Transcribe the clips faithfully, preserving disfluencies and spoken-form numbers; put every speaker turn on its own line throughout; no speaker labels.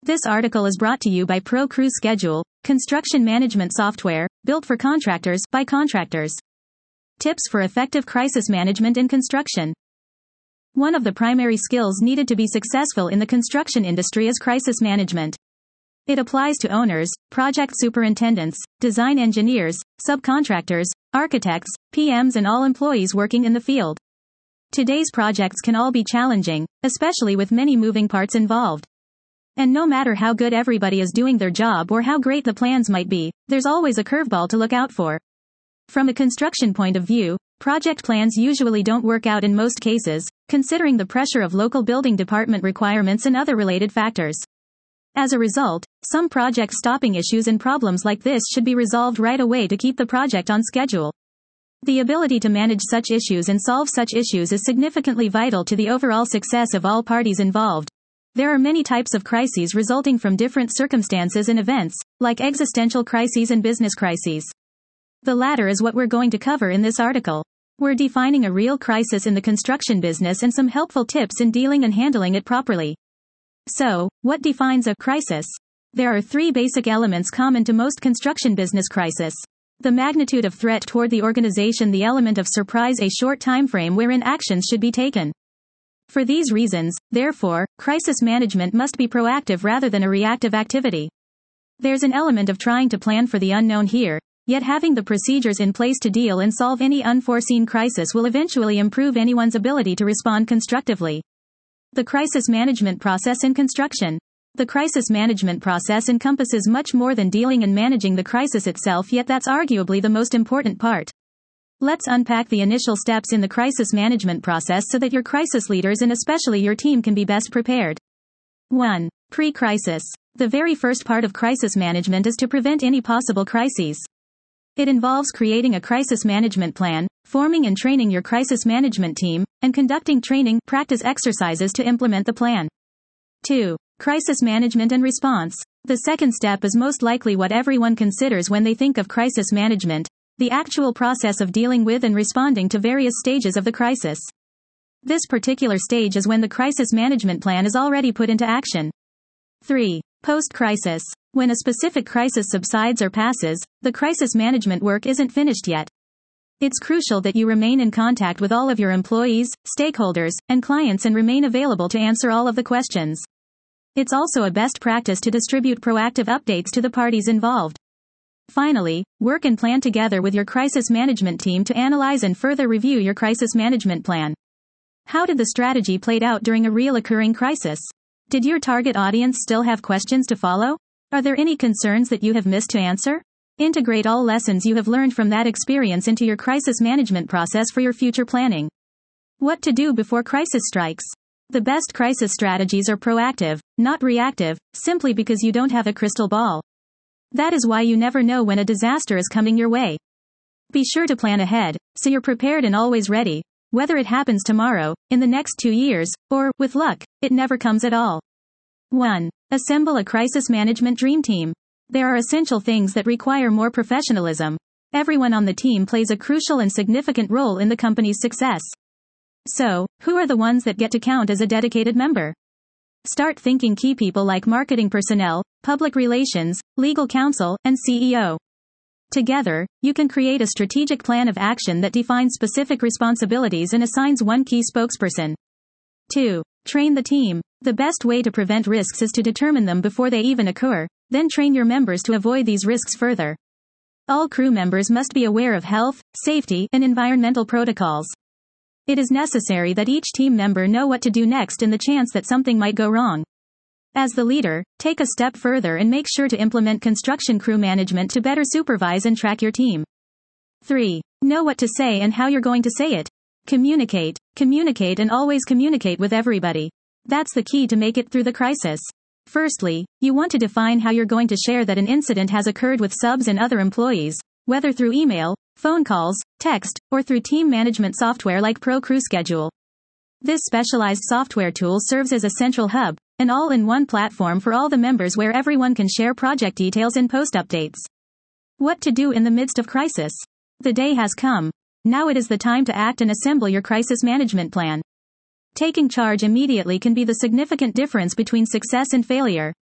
This article is brought to you by ProCrew Schedule, construction management software, built for contractors, by contractors. Tips for effective crisis management in construction. One of the primary skills needed to be successful in the construction industry is crisis management. It applies to owners, project superintendents, design engineers, subcontractors, architects, P Ms, and all employees working in the field. Today's projects can all be challenging, especially with many moving parts involved. And no matter how good everybody is doing their job or how great the plans might be, there's always a curveball to look out for. From a construction point of view, project plans usually don't work out in most cases, considering the pressure of local building department requirements and other related factors. As a result, some project stopping issues and problems like this should be resolved right away to keep the project on schedule. The ability to manage such issues and solve such issues is significantly vital to the overall success of all parties involved. There are many types of crises resulting from different circumstances and events, like existential crises and business crises. The latter is what we're going to cover in this article. We're defining a real crisis in the construction business and some helpful tips in dealing and handling it properly. So, what defines a crisis? There are three basic elements common to most construction business crisis. The magnitude of threat toward the organization, the element of surprise, a short time frame wherein actions should be taken. For these reasons, therefore, crisis management must be proactive rather than a reactive activity. There's an element of trying to plan for the unknown here, yet having the procedures in place to deal and solve any unforeseen crisis will eventually improve anyone's ability to respond constructively. The crisis management process in construction. The crisis management process encompasses much more than dealing and managing the crisis itself, yet that's arguably the most important part. Let's unpack the initial steps in the crisis management process so that your crisis leaders and especially your team can be best prepared. one. Pre-crisis. The very first part of crisis management is to prevent any possible crises. It involves creating a crisis management plan, forming and training your crisis management team, and conducting training practice exercises to implement the plan. two. Crisis management and response. The second step is most likely what everyone considers when they think of crisis management: the actual process of dealing with and responding to various stages of the crisis. This particular stage is when the crisis management plan is already put into action. three. Post-crisis. When a specific crisis subsides or passes, the crisis management work isn't finished yet. It's crucial that you remain in contact with all of your employees, stakeholders, and clients and remain available to answer all of the questions. It's also a best practice to distribute proactive updates to the parties involved. Finally, work and plan together with your crisis management team to analyze and further review your crisis management plan. How did the strategy played out during a real occurring crisis? Did your target audience still have questions to follow? Are there any concerns that you have missed to answer? Integrate all lessons you have learned from that experience into your crisis management process for your future planning. What to do before crisis strikes. The best crisis strategies are proactive, not reactive, simply because you don't have a crystal ball. That is why you never know when a disaster is coming your way. Be sure to plan ahead, so you're prepared and always ready, whether it happens tomorrow, in the next two years, or, with luck, it never comes at all. one. Assemble a crisis management dream team. There are essential things that require more professionalism. Everyone on the team plays a crucial and significant role in the company's success. So, who are the ones that get to count as a dedicated member? Start thinking key people like marketing personnel, public relations, legal counsel, and C E O. Together, you can create a strategic plan of action that defines specific responsibilities and assigns one key spokesperson. two. Train the team. The best way to prevent risks is to determine them before they even occur, then train your members to avoid these risks further. All crew members must be aware of health, safety, and environmental protocols. It is necessary that each team member know what to do next in the chance that something might go wrong. As the leader, take a step further and make sure to implement construction crew management to better supervise and track your team. three. Know what to say and how you're going to say it. Communicate, communicate and always communicate with everybody. That's the key to make it through the crisis. Firstly, you want to define how you're going to share that an incident has occurred with subs and other employees, whether through email, phone calls, text, or through team management software like ProCrew Schedule. This specialized software tool serves as a central hub, an all-in-one platform for all the members where everyone can share project details and post updates. What to do in the midst of crisis? The day has come. Now it is the time to act and assemble your crisis management plan. Taking charge immediately can be the significant difference between success and failure.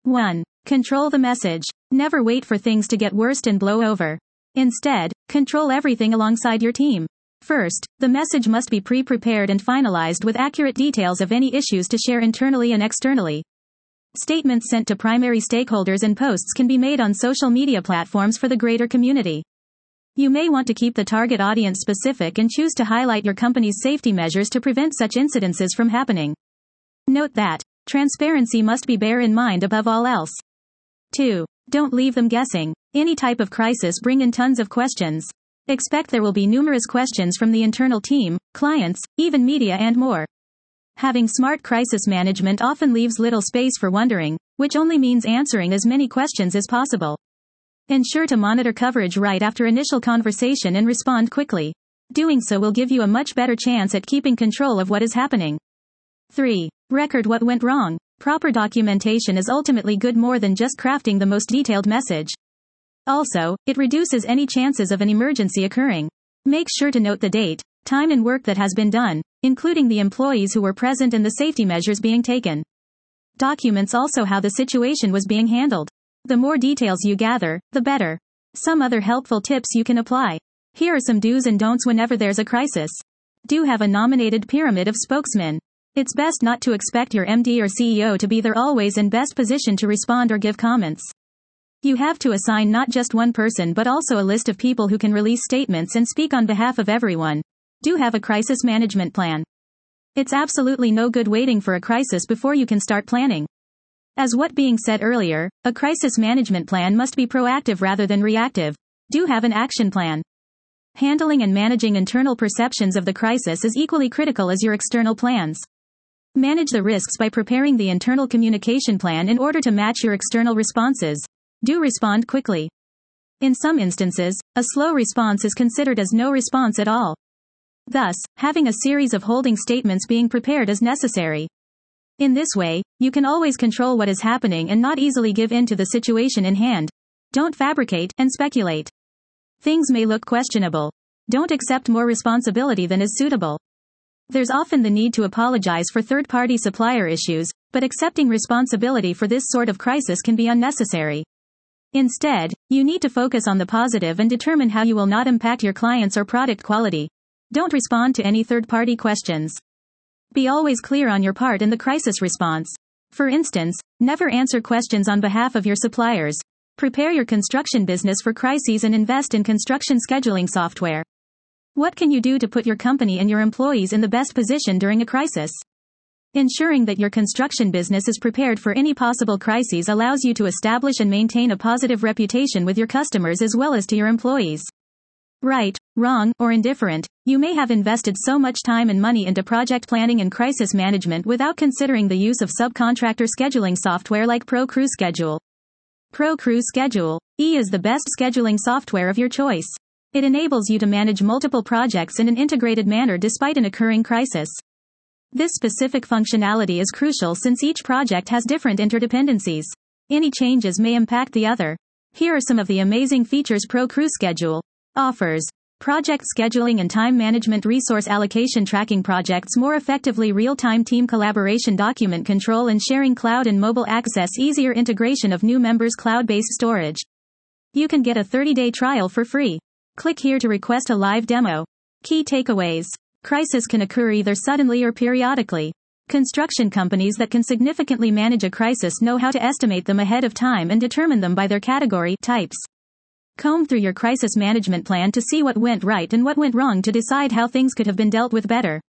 one. Control the message. Never wait for things to get worse and blow over. Instead, control everything alongside your team. First, the message must be pre-prepared and finalized with accurate details of any issues to share internally and externally. Statements sent to primary stakeholders and posts can be made on social media platforms for the greater community. You may want to keep the target audience specific and choose to highlight your company's safety measures to prevent such incidences from happening. Note that transparency must be bear in mind above all else. two. Don't leave them guessing. Any type of crisis brings in tons of questions. Expect there will be numerous questions from the internal team, clients, even media and more. Having smart crisis management often leaves little space for wondering, which only means answering as many questions as possible. Ensure to monitor coverage right after initial conversation and respond quickly. Doing so will give you a much better chance at keeping control of what is happening. three. Record what went wrong. Proper documentation is ultimately good more than just crafting the most detailed message. Also, it reduces any chances of an emergency occurring. Make sure to note the date, time and work that has been done, including the employees who were present and the safety measures being taken. Documents also how the situation was being handled. The more details you gather, the better. Some other helpful tips you can apply. Here are some do's and don'ts whenever there's a crisis. Do have a nominated pyramid of spokesmen. It's best not to expect your M D or C E O to be there always in best position to respond or give comments. You have to assign not just one person but also a list of people who can release statements and speak on behalf of everyone. Do have a crisis management plan. It's absolutely no good waiting for a crisis before you can start planning. As what being said earlier, a crisis management plan must be proactive rather than reactive. Do have an action plan. Handling and managing internal perceptions of the crisis is equally critical as your external plans. Manage the risks by preparing the internal communication plan in order to match your external responses. Do respond quickly. In some instances, a slow response is considered as no response at all. Thus, having a series of holding statements being prepared is necessary. In this way, you can always control what is happening and not easily give in to the situation in hand. Don't fabricate and speculate. Things may look questionable. Don't accept more responsibility than is suitable. There's often the need to apologize for third-party supplier issues, but accepting responsibility for this sort of crisis can be unnecessary. Instead, you need to focus on the positive and determine how you will not impact your clients or product quality. Don't respond to any third-party questions. Be always clear on your part in the crisis response. For instance, never answer questions on behalf of your suppliers. Prepare your construction business for crises and invest in construction scheduling software. What can you do to put your company and your employees in the best position during a crisis? Ensuring that your construction business is prepared for any possible crises allows you to establish and maintain a positive reputation with your customers as well as to your employees. Right, wrong, or indifferent, you may have invested so much time and money into project planning and crisis management without considering the use of subcontractor scheduling software like ProCrewSchedule. ProCrewSchedule E is the best scheduling software of your choice. It enables you to manage multiple projects in an integrated manner despite an occurring crisis. This specific functionality is crucial since each project has different interdependencies. Any changes may impact the other. Here are some of the amazing features ProCrewSchedule offers. Project scheduling and time management, resource allocation, tracking projects more effectively, real-time team collaboration, document control and sharing, cloud and mobile access, easier integration of new members, cloud-based storage. You can get a thirty-day trial for free. Click here to request a live demo. Key takeaways. Crisis can occur either suddenly or periodically. Construction companies that can significantly manage a crisis know how to estimate them ahead of time and determine them by their category types. Comb through your crisis management plan to see what went right and what went wrong to decide how things could have been dealt with better.